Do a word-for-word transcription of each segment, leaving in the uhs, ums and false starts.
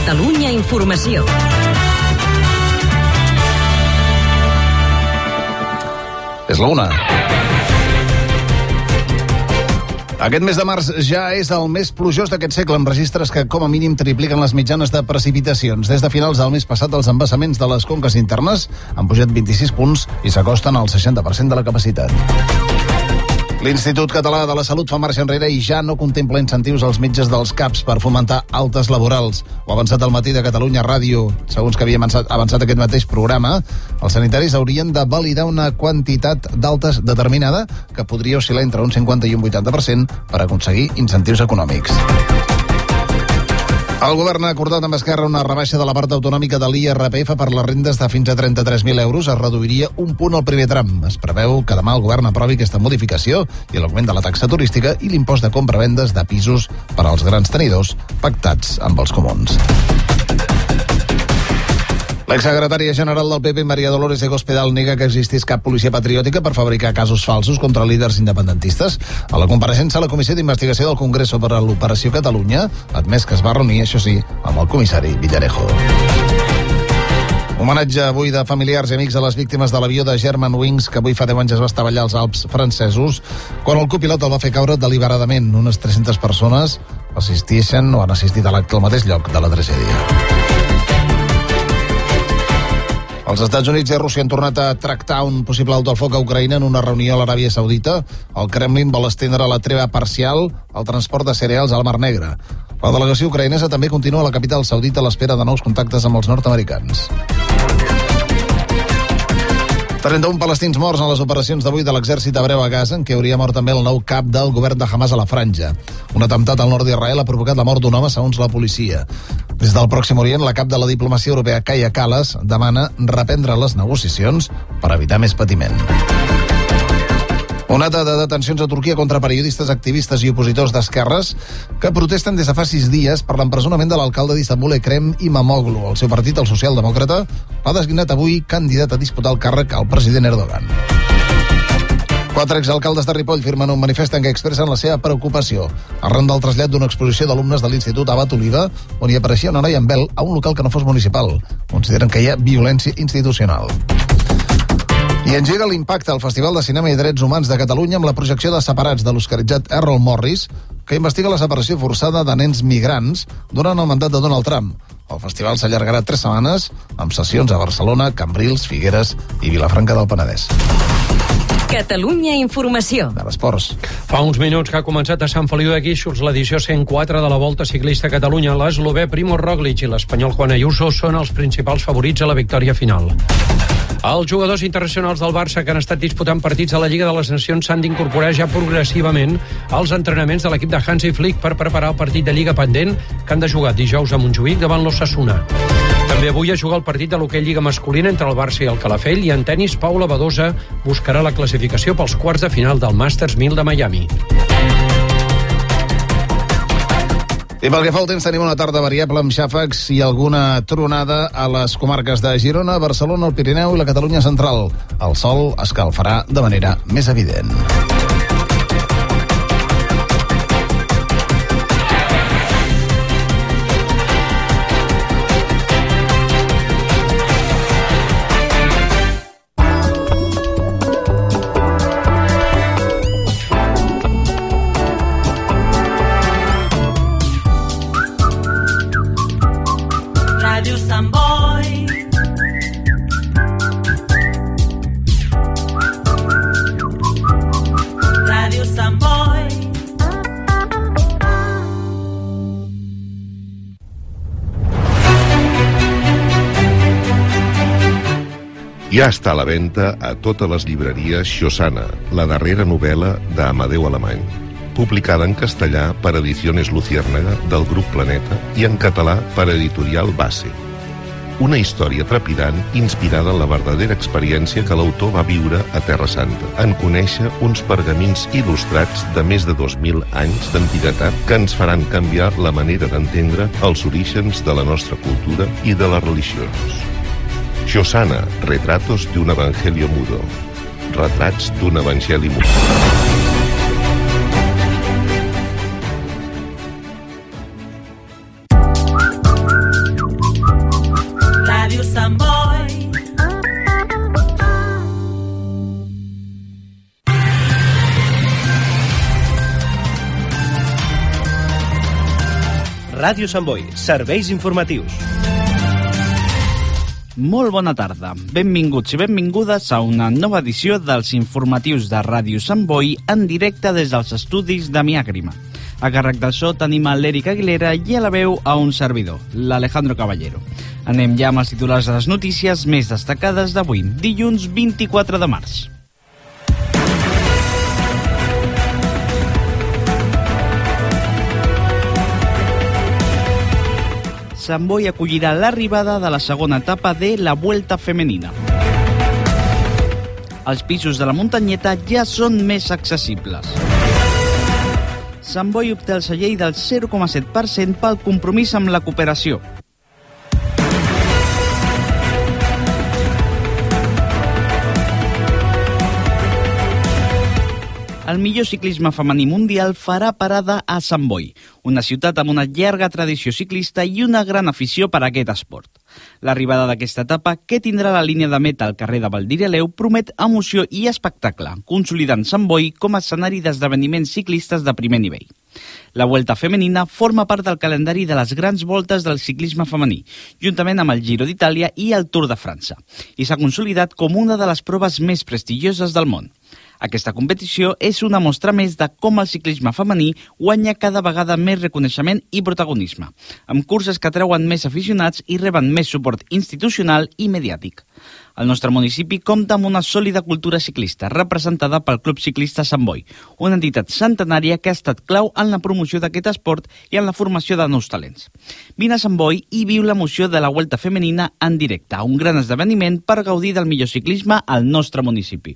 Catalunya Informació. És la una. Aquest mes de març ja és el més plujós d'aquest segle, amb registres que com a mínim tripliquen les mitjanes de precipitacions. Des de finals del mes passat, els embassaments de les conques internes han pujat vint-i-sis punts i s'acosten al seixanta per cent de la capacitat. L'Institut Català de la Salut fa marxa enrere i ja no contempla incentius als metges dels C A Ps per fomentar altes laborals. Ho ha avançat al matí de Catalunya Ràdio. Segons que havia avançat, avançat aquest mateix programa, els sanitaris haurien de validar una quantitat d'altes determinada que podria oscil·lar entre un cinquanta i un vuitanta per cent per aconseguir incentius econòmics. El govern ha acordat amb Esquerra una rebaixa de la part autonòmica de l'I R P F per les rendes de fins a trenta-tres mil euros. Es reduiria un punt al primer tram. Es preveu que demà el govern aprovi aquesta modificació i l'augment de la taxa turística i l'impost de compra-vendes de pisos per als grans tenidors pactats amb els comuns. L'exsecretària general del P P, María Dolores de Cospedal, nega que existís cap policia patriòtica per fabricar casos falsos contra líders independentistes. A la compareixença a la Comissió d'Investigació del Congrés sobre l'Operació Catalunya, ha admès que es va reunir, això sí, amb el comissari Villarejo. Homenatge avui de familiars i amics a les víctimes de l'avió de Germanwings, que avui fa deu anys es va estavellar als Alps francesos, quan el copilot el va fer caure deliberadament. Unes tres-centes persones assisteixen o han assistit a l'acte al mateix lloc de la tragèdia. Els Estats Units i Rússia han tornat a tractar un possible alto al foc a Ucraïna en una reunió a l'Aràbia Saudita. El Kremlin vol estendre la treva parcial al transport de cereals al Mar Negre. La delegació ucraïnesa també continua a la capital saudita a l'espera de nous contactes amb els nord-americans. trenta-un palestins morts en les operacions d'avui de l'exèrcit hebreu a Gaza, en què hauria mort també el nou cap del govern de Hamas a la Franja. Un atemptat al nord d'Israel ha provocat la mort d'un home, segons la policia. Des del Pròxim Orient, la cap de la diplomacia europea, Kaja Kallas, demana reprendre les negociacions per evitar més patiment. Onada de detencions a Turquia contra periodistes, activistes i opositors d'esquerres que protesten des de fa sis dies per l'empresonament de l'alcalde d'Istanbul, Ekrem Imamoglu. El seu partit, el socialdemòcrata, l'ha designat avui candidat a disputar el càrrec al president Erdogan. Quatre exalcaldes de Ripoll firmen un manifest en què expressen la seva preocupació arran del trasllat d'una exposició d'alumnes de l'Institut Abat Oliva, on hi apareixia una noia amb vel a un local que no fos municipal. Consideren que hi ha violència institucional. I engega l'impacte al Festival de Cinema i Drets Humans de Catalunya amb la projecció de Separats de l'oscaritzat Errol Morris, que investiga la separació forçada de nens migrants durant el mandat de Donald Trump. El festival s'allargarà tres setmanes amb sessions a Barcelona, Cambrils, Figueres i Vilafranca del Penedès. Catalunya Informació. De l'Esports. Fa uns minuts que ha començat a Sant Feliu de Guíxols l'edició cent quatre de la Volta Ciclista a Catalunya. L'eslovè Primož Roglič i l'espanyol Juan Ayuso són els principals favorits a la victòria final. Els jugadors internacionals del Barça que han estat disputant partits a la Lliga de les Nacions s'han d'incorporar ja progressivament als entrenaments de l'equip de Hansi Flick per preparar el partit de Lliga pendent que han de jugar dijous a Montjuïc davant l'Osasuna. També avui es juga el partit de l'hoquei Lliga masculina entre el Barça i el Calafell, i en tenis Paula Badosa buscarà la classificació pels quarts de final del Masters mil de Miami. I pel que fa al temps, tenim una tarda variable amb xàfecs i alguna tronada a les comarques de Girona, Barcelona, el Pirineu i la Catalunya central. El sol escalfarà de manera més evident. Ja està a la venda a totes les llibreries Xossana, la darrera novel·la d'Amadeu Alemany, publicada en castellà per Ediciones Luciérnaga del Grup Planeta i en català per Editorial Base. Una història trepidant inspirada en la verdadera experiència que l'autor va viure a Terra Santa, en conèixer uns pergamins il·lustrats de més de dos mil anys d'antiguitat que ens faran canviar la manera d'entendre els orígens de la nostra cultura i de les religions. Xossana, retratos de un evangelio mudo. Retrats d'un evangeli mudo. Sant Boi. Ràdio Sant Boi, serveis informatius. Molt bona tarda. Benvinguts i benvingudes a una nova edició dels informatius de Ràdio Sant Boi en directe des dels estudis de Miàgrima. A càrrec del so tenim a l'Eric Aguilera i a la veu a un servidor, l'Alejandro Caballero. Anem ja amb els titulars de les notícies més destacades d'avui, dilluns vint-i-quatre de març. Sant Boi acollirà l'arribada de la segona etapa de la Vuelta Femenina. Els pisos de la muntanyeta ja són més accessibles. Sant Boi obté el segell del zero coma set per cent pel compromís amb la cooperació. El millor ciclisme femení mundial farà parada a Sant Boi, una ciutat amb una llarga tradició ciclista i una gran afició per a aquest esport. L'arribada d'aquesta etapa, que tindrà la línia de meta al carrer de Valdireleu, promet emoció i espectacle, consolidant Sant Boi com a escenari d'esdeveniments ciclistes de primer nivell. La Vuelta Femenina forma part del calendari de les grans voltes del ciclisme femení, juntament amb el Giro d'Itàlia i el Tour de França, i s'ha consolidat com una de les proves més prestigioses del món. Aquesta competició és una mostra més de com el ciclisme femení guanya cada vegada més reconeixement i protagonisme, amb curses que atreuen més aficionats i reben més suport institucional i mediàtic. El nostre municipi compta amb una sòlida cultura ciclista, representada pel Club Ciclista Sant Boi, una entitat centenària que ha estat clau en la promoció d'aquest esport i en la formació de nous talents. Vine a Sant Boi i viu l'emoció de la Vuelta Femenina en directe, un gran esdeveniment per gaudir del millor ciclisme al nostre municipi.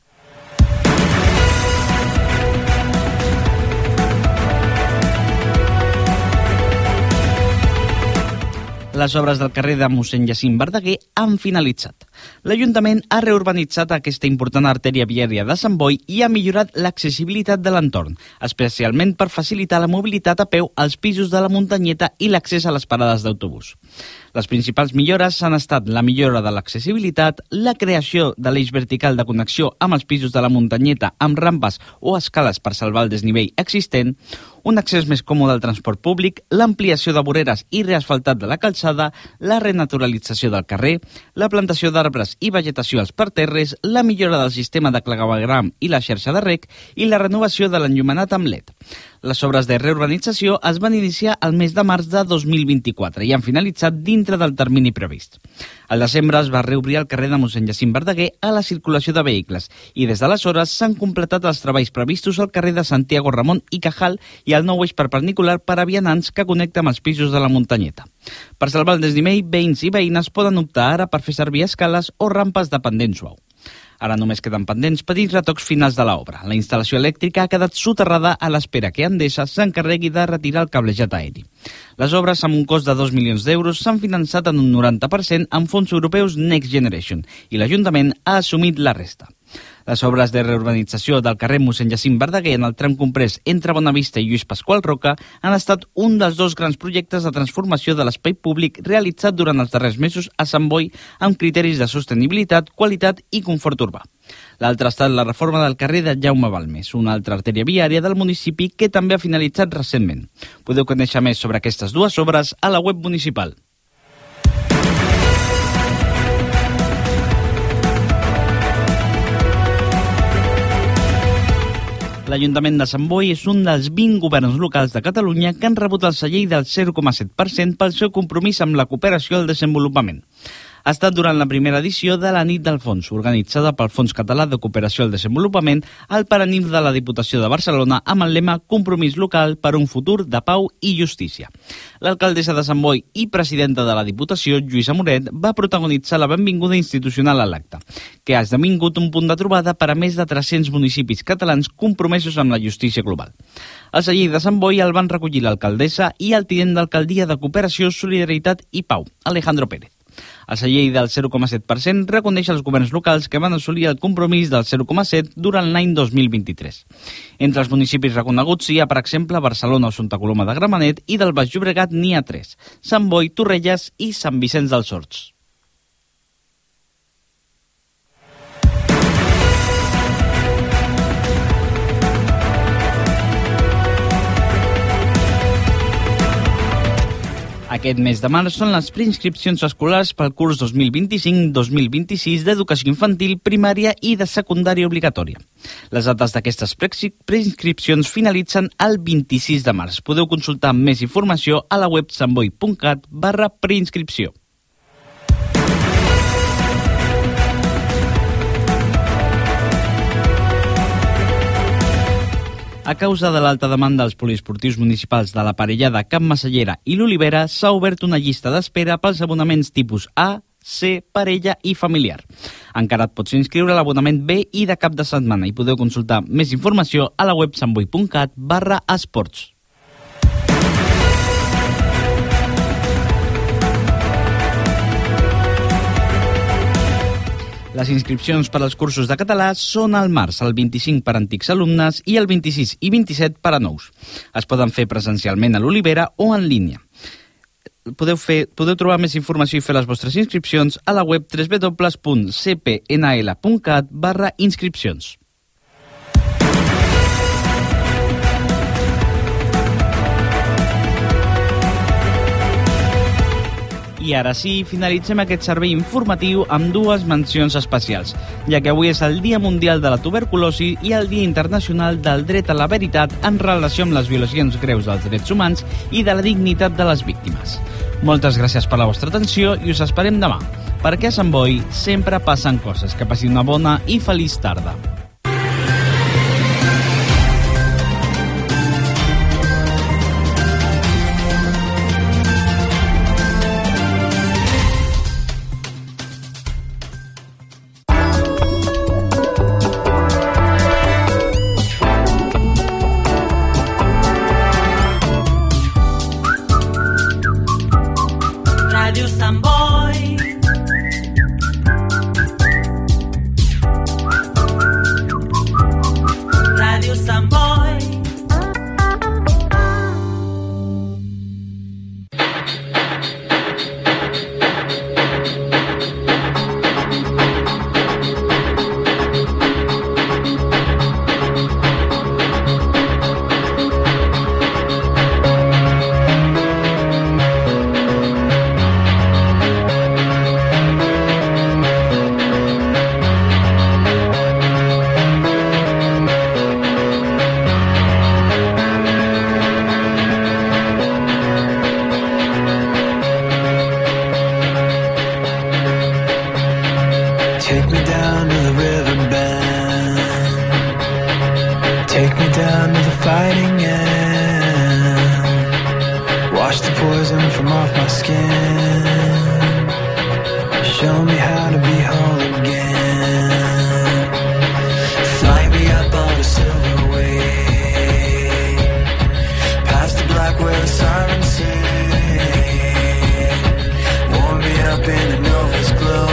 Les obres del carrer de mossèn Jacint Verdaguer han finalitzat. L'Ajuntament ha reurbanitzat aquesta important artèria viària de Sant Boi i ha millorat l'accessibilitat de l'entorn, especialment per facilitar la mobilitat a peu als pisos de la muntanyeta i l'accés a les parades d'autobús. Les principals millores han estat la millora de l'accessibilitat, la creació de l'eix vertical de connexió amb els pisos de la muntanyeta amb rampes o escales per salvar el desnivell existent, un accés més còmode al transport públic, l'ampliació de voreres i reasfaltat de la calçada, la renaturalització del carrer, la plantació d'arbres i vegetació als parterres, la millora del sistema de clavegueram i la xarxa de reg i la renovació de l'enllumenat amb L E D. Les obres de reurbanització es van iniciar el mes de març de dos mil vint-i-quatre i han finalitzat dintre del termini previst. Al desembre es va reobrir el carrer de mossèn Jacint Verdaguer a la circulació de vehicles i des d'aleshores s'han completat els treballs previstos al carrer de Santiago Ramon i Cajal i al nou eix perpendicular per a vianants que connecta amb els pisos de la muntanyeta. Per salvar el desnivell, veïns i veïnes poden optar ara per fer servir escales o rampes de pendent suau. Ara només queden pendents petits retocs finals de l'obra. La instal·lació elèctrica ha quedat soterrada a l'espera que Endesa s'encarregui de retirar el cablejat aeri. Les obres, amb un cost de dos milions d'euros, s'han finançat en un noranta per cent amb fons europeus Next Generation i l'Ajuntament ha assumit la resta. Les obres de reurbanització del carrer mossèn Jacint Verdaguer en el tram comprès entre Bonavista i Lluís Pasqual Roca han estat un dels dos grans projectes de transformació de l'espai públic realitzat durant els darrers mesos a Sant Boi amb criteris de sostenibilitat, qualitat i confort urbà. L'altre ha estat la reforma del carrer de Jaume Balmes, una altra artèria viària del municipi que també ha finalitzat recentment. Podeu conèixer més sobre aquestes dues obres a la web municipal. L'Ajuntament de Sant Boi és un dels vint governs locals de Catalunya que han rebut el segell del zero coma set per cent pel seu compromís amb la cooperació al desenvolupament. Ha estat durant la primera edició de la Nit del Fons, organitzada pel Fons Català de Cooperació al Desenvolupament al Paranimf de la Diputació de Barcelona amb el lema Compromís local per un futur de pau i justícia. L'alcaldessa de Sant Boi i presidenta de la Diputació, Lluïsa Moret, va protagonitzar la benvinguda institucional a l'acte, que ha esdevingut un punt de trobada per a més de tres-cents municipis catalans compromesos amb la justícia global. El segell de Sant Boi el van recollir l'alcaldessa i el tinent d'alcaldia de Cooperació, Solidaritat i Pau, Alejandro Pérez. El segell del zero coma set per cent reconeix els governs locals que van assolir el compromís del zero coma set durant l'any dos mil vint-i-tres. Entre els municipis reconeguts hi ha, per exemple, Barcelona o Santa Coloma de Gramenet i del Baix Llobregat n'hi ha tres, Sant Boi, Torrelles i Sant Vicenç dels Horts. Aquest mes de març són les preinscripcions escolars pel curs dos mil vint-i-cinc dos mil vint-i-sis d'educació infantil, primària i de secundària obligatòria. Les dates d'aquestes preinscripcions finalitzen el vint-i-sis de març. Podeu consultar més informació a la web santboi.cat barra preinscripció. A causa de l'alta demanda als poliesportius municipals de la Parellada, Camp Massallera i l'Olivera, s'ha obert una llista d'espera pels abonaments tipus A, C, parella i familiar. Encara et pots inscriure a l'abonament B i de cap de setmana i podeu consultar més informació a la web santboi.cat barra esports. Les inscripcions per als cursos de català són al març, el vint-i-cinc per antics alumnes i el vint-i-sis i vint-i-set per a nous. Es poden fer presencialment a l'Olivera o en línia. Podeu, fer, podeu trobar més informació i fer les vostres inscripcions a la web w w w punt c p n l punt cat barra inscripcions. I ara sí, finalitzem aquest servei informatiu amb dues mencions especials, ja que avui és el Dia Mundial de la Tuberculosi i el Dia Internacional del Dret a la Veritat en relació amb les violacions greus dels drets humans i de la dignitat de les víctimes. Moltes gràcies per la vostra atenció i us esperem demà, perquè a Sant Boi sempre passen coses. Que passin una bona i feliç tarda. Ràdio Sant Boi. Ràdio Sant Boi. Take me down to the riverbed. Take me down to the fighting end. Wash the poison from off my skin. Show me how to be whole again. Fly me up on a silver wave, past the black where the sirens sing. Warm me up in the nova's glow.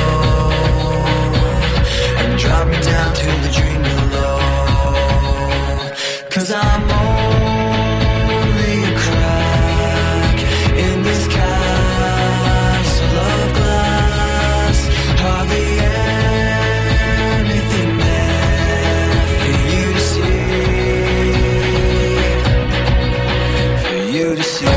Drop me down to the dream below. 'Cause I'm only a crack in this castle of glass. Hardly anything there for you to see. For you to see.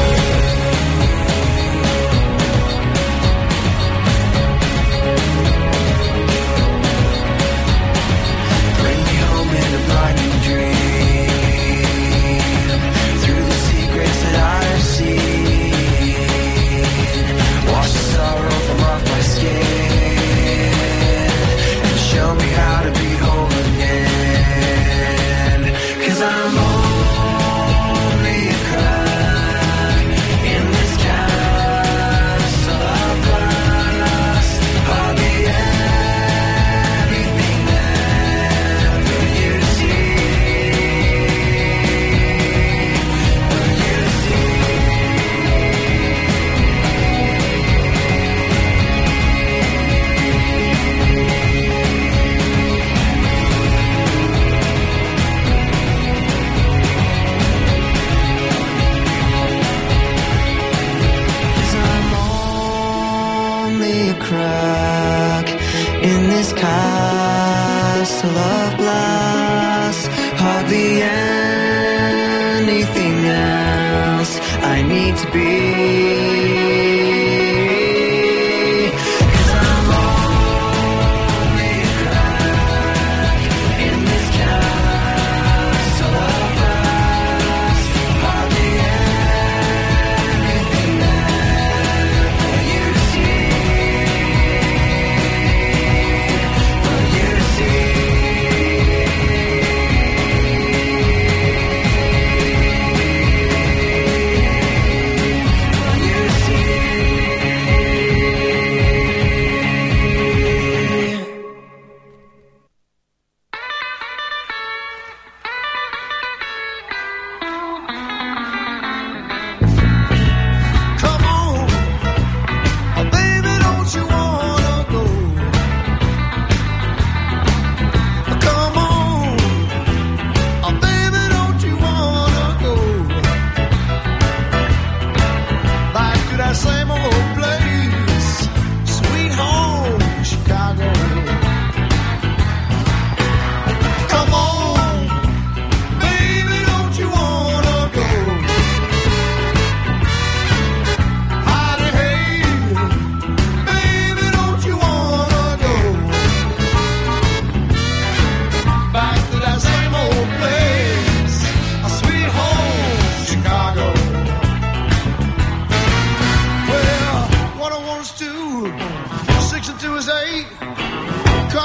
Crack in this castle of glass. Hardly anything else I need to be.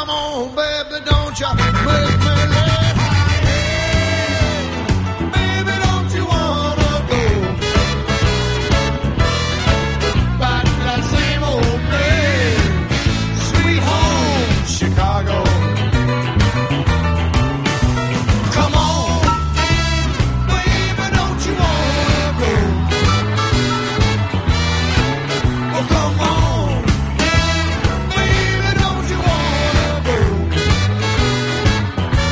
Come on, baby, don't you make me let baby, don't you wanna go back to that same old place, sweet home, Chicago. Come on, baby, don't you wanna go? Well, come on, baby, don't you wanna go?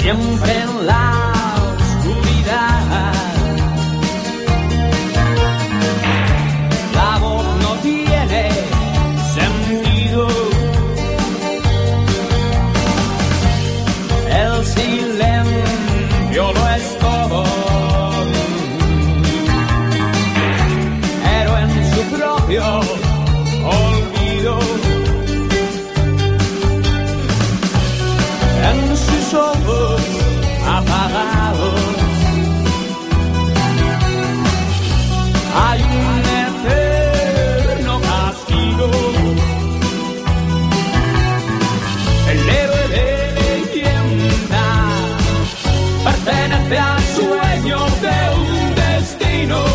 siempre en la oscuridad. La voz no tiene sentido, el silencio lo es todo, pero en su propio olvido, en sus ojos apagados hay un eterno castigo. El héroe de leyenda pertenece al sueño de un destino.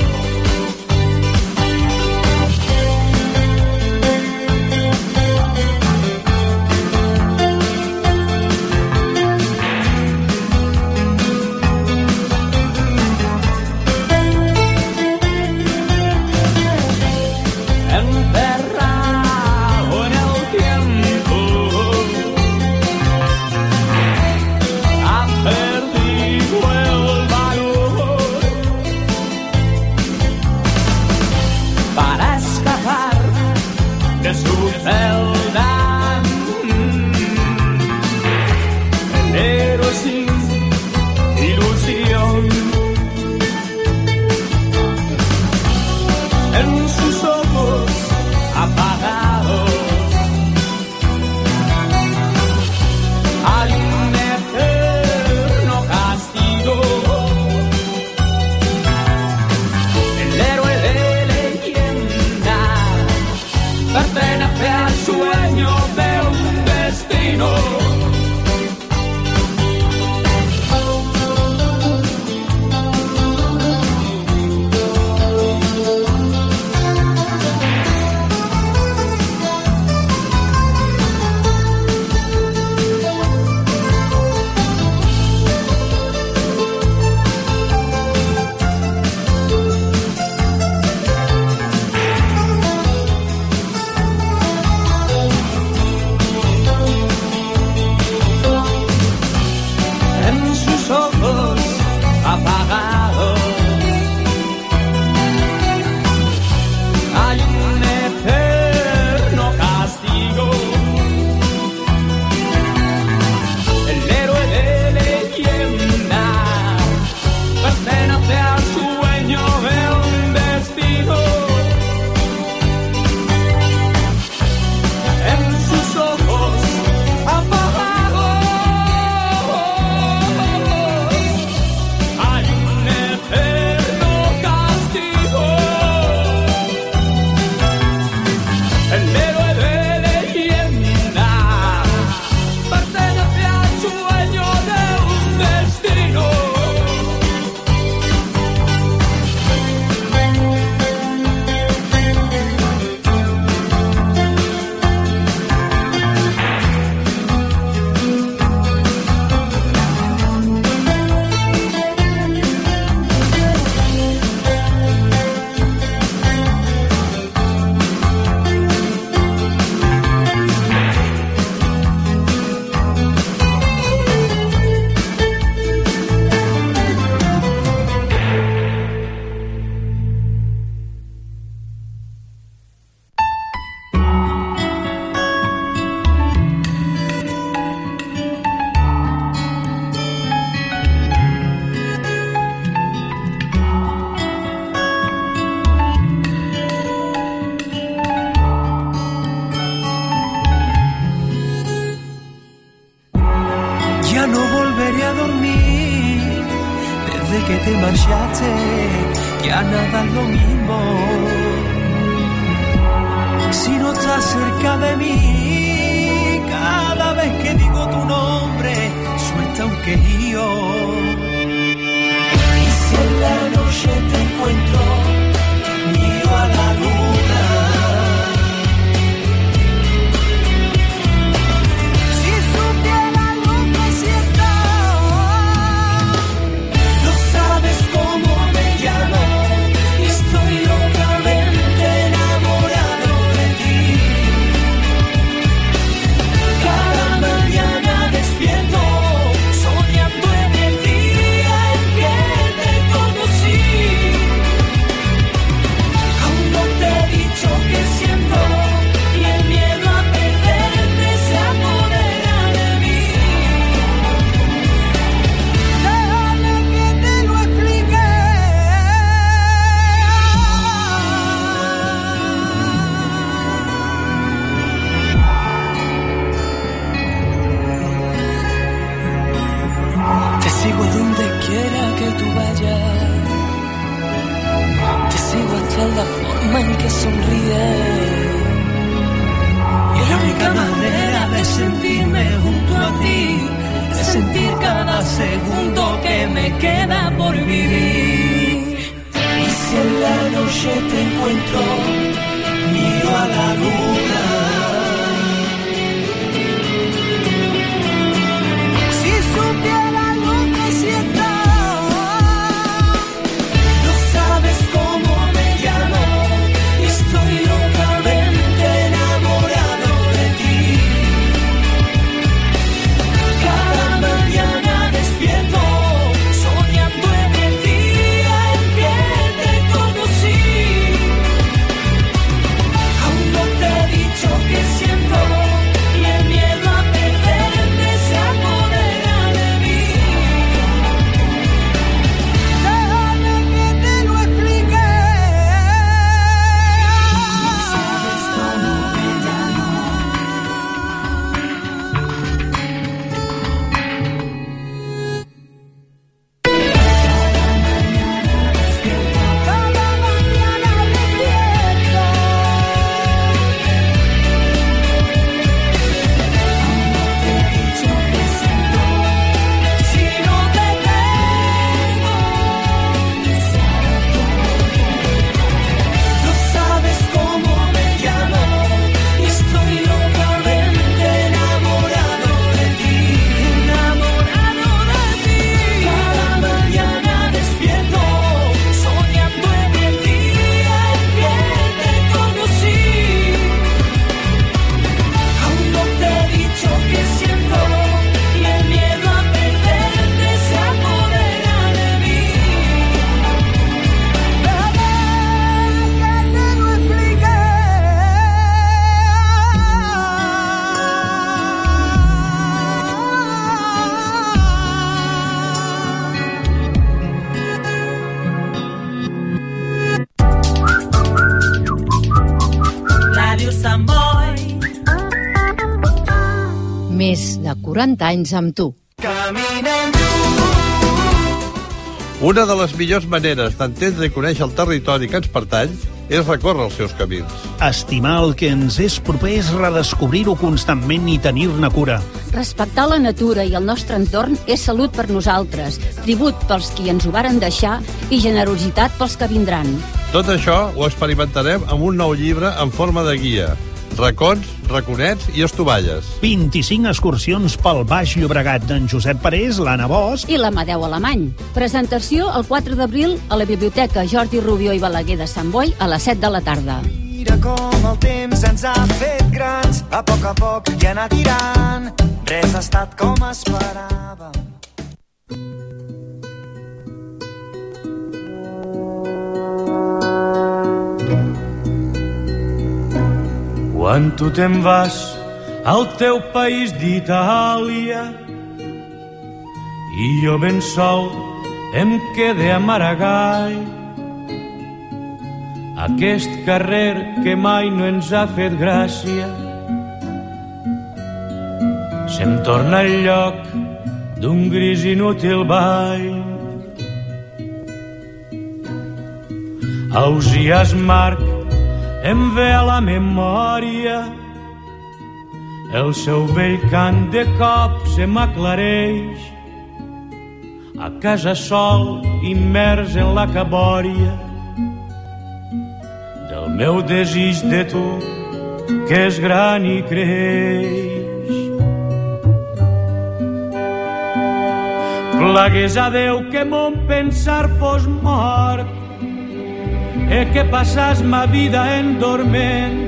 Encerrado en el tiempo, ha perdido el valor para escapar de su celda. El héroe sin ilusión, en sus ojos apagados hay un eterno castigo. El héroe de leyenda pertenece al sueño de un destino. En sus ojos apagados hay un eterno castigo. El héroe de leyenda pertenece al sueño de un destino. En sus ojos apagados hay un eterno castigo. El héroe de leyenda pertenece al sueño de un destino. Ya no volveré a dormir desde que te marchaste, ya nada es lo mismo. Si no estás cerca de mí, cada vez que digo tu nombre, suelta un quejío. Y si en la noche te encuentro, miro a la luna. Si supieras lo que siento, no sabes cómo me llamo. Estoy locamente enamorado de ti. Cada mañana despierto, soy que tú vayas. Te sigo hasta la forma en que sonríes. Y es la única manera de sentirme junto a ti, de sentir cada segundo que me queda por vivir. Y si en la noche te encuentro, miro a la luna. Si supiera lo que siento, no sabes cómo me llamo, y estoy locamente enamorado de ti. Cada mañana despierto soñando en el día en que te conocí. Aún no te he dicho que siento, y el miedo a perderte se apodera de mí. Déjame que te lo explique. No sabes cómo me llamo. Cada mañana despierto. Si no te tengo, no sabes cómo me llamo, y estoy locamente enamorado de ti, enamorado de ti. Cada mañana despierto soñando en el día en que te conocí. Aún no te he dicho que siento, y el miedo a perderte se apodera de mí. Déjame que te lo explique. Ràdio Sant Boi. Més de quaranta anys amb tu. Caminem Una de les millors maneres d'entendre i conèixer el territori que ens pertany és recórrer els seus camins. Estimar el que ens és proper és redescobrir-ho constantment i tenir-ne cura. Respectar la natura i el nostre entorn és salut per nosaltres, tribut pels qui ens ho varen deixar i generositat pels que vindran. Tot això ho experimentarem amb un nou llibre en forma de guia. Racons, raconets i estovalles. vint-i-cinc excursions pel Baix Llobregat d'en Josep Parés, l'Anna Bosch I l'Amadeu Alemany. Presentació el quatre d'abril a la Biblioteca Jordi Rubió i Balaguer de Sant Boi a les set de la tarda. Mira com el temps ens ha fet grans, a poc a poc i anar tirant, res ha estat com esperàvem. Quan tu te'n vas al teu país d'Itàlia i jo ben sol em quedé a Maragall, aquest carrer que mai no ens ha fet gràcia se'm torna el lloc d'un gris inútil ball. Ausiàs Marc em ve a la memòria, el seu vell cant de cop se m'aclareix, a casa sol, immers en la cabòria del meu desig de tu, que és gran i creix. Plagués a Déu que mon pensar fos mort, e que passàs ma vida en dorment.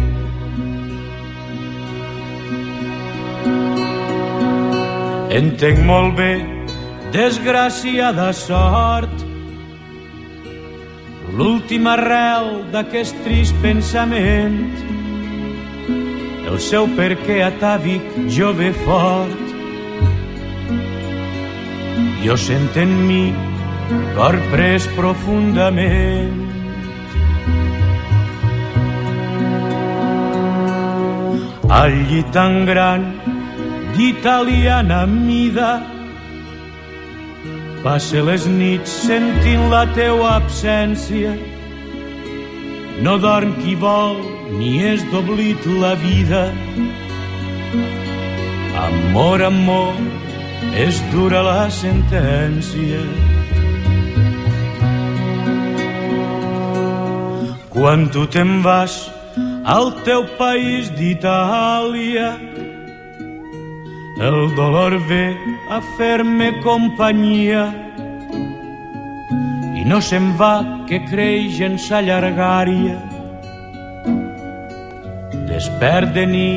Entenc molt bé, desgraciada sort, l'última arrel d'aquest trist pensament, el seu perquè atàvic jove fort. Jo sent en mi cor pres profundament. Al llit tan gran d'italiana mida, passe les nits sentint la teua absència. No dorm qui vol, ni és d'oblit la vida. Amor, amor, és dura la sentència. Quan tu te'n vas al teu país d'Itàlia, el dolor ve a fer-me companyia i no se'n va que creix en sa llargària. Despert de nit